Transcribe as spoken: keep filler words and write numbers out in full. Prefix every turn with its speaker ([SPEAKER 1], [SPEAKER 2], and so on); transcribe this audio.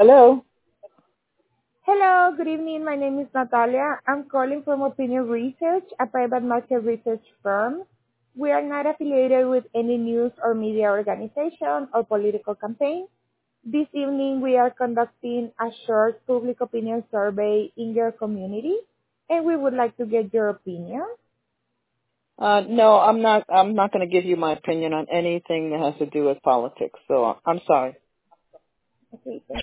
[SPEAKER 1] Hello.
[SPEAKER 2] Hello, good evening. My name is Natalia. I'm calling from Opinion Research, a private market research firm. We are not affiliated with any news or media organization or political campaign. This evening, we are conducting a short public opinion survey in your community, and we would like to get your opinion.
[SPEAKER 1] Uh, no, I'm not. I'm not going to give you my opinion on anything that has to do with politics. So I'm sorry.
[SPEAKER 2] Okay, thank